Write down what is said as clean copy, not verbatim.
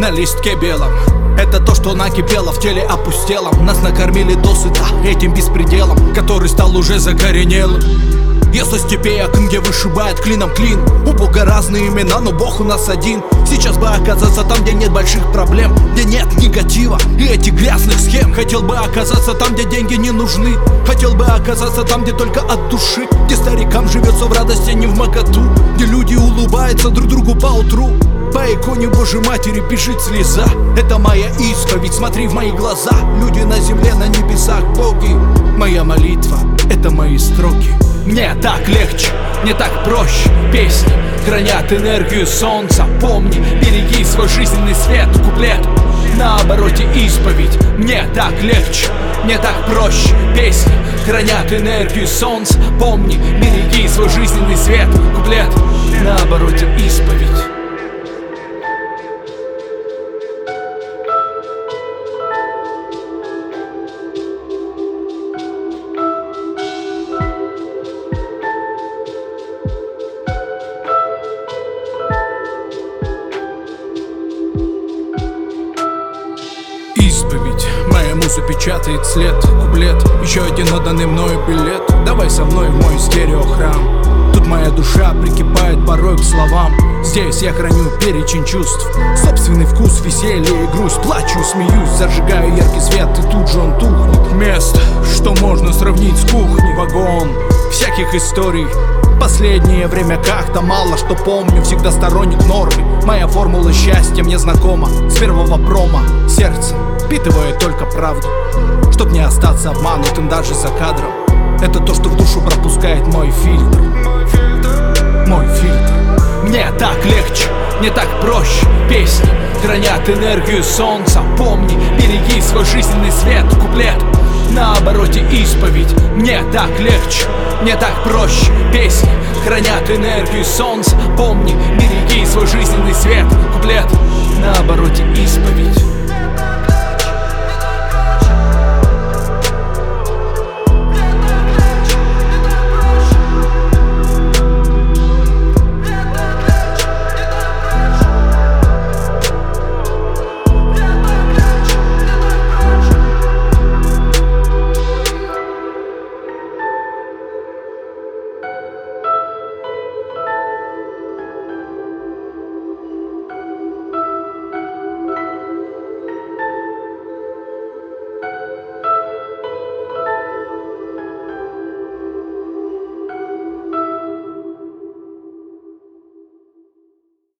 на листке белом. Это то, что накипело в теле опустелом. Нас накормили досыта этим беспределом, который стал уже закоренелым. Я со степей окон, где вышибает клином клин. У Бога разные имена, но Бог у нас один. Сейчас бы оказаться там, где нет больших проблем, где нет негатива и этих грязных схем. Хотел бы оказаться там, где деньги не нужны. Хотел бы оказаться там, где только от души, где старикам живется в радости, не в моготу, где люди улыбаются друг другу по утру. По иконе Божьей Матери бежит слеза. Это моя исповедь, смотри в мои глаза. Люди на земле, на небесах, боги. Моя молитва, это мои строки. Мне так легче, мне так проще. Песни хранят энергию солнца. Помни, береги свой жизненный свет. Куплет на обороте исповедь. Мне так легче, мне так проще. Песни хранят энергию солнца. Помни, береги свой жизненный свет. Куплет на обороте исповедь. Исповедь, моя муза печатает след. Куплет, еще один отданный мною билет. Давай со мной в мой стереохрам. Тут моя душа прикипает порой к словам. Здесь я храню перечень чувств, собственный вкус, веселье и грусть. Плачу, смеюсь, зажигаю яркий свет, и тут же он тухнет. Место, что можно сравнить с кухней. Вагон всяких историй. Последнее время как-то мало что помню. Всегда сторонник нормы. Моя формула счастья мне знакома с первого промо. Сердце впитывает только правду, чтоб не остаться обманутым даже за кадром. Это то, что в душу пропускает мой фильтр. Мой фильтр. Мне так легче, мне так проще. Песни хранят энергию солнца. Помни, береги свой жизненный свет. Куплет на обороте исповедь. Мне так легче, мне так проще. Песни хранят энергию солнца. Помни, береги свой жизненный свет. Куплет на обороте исповедь.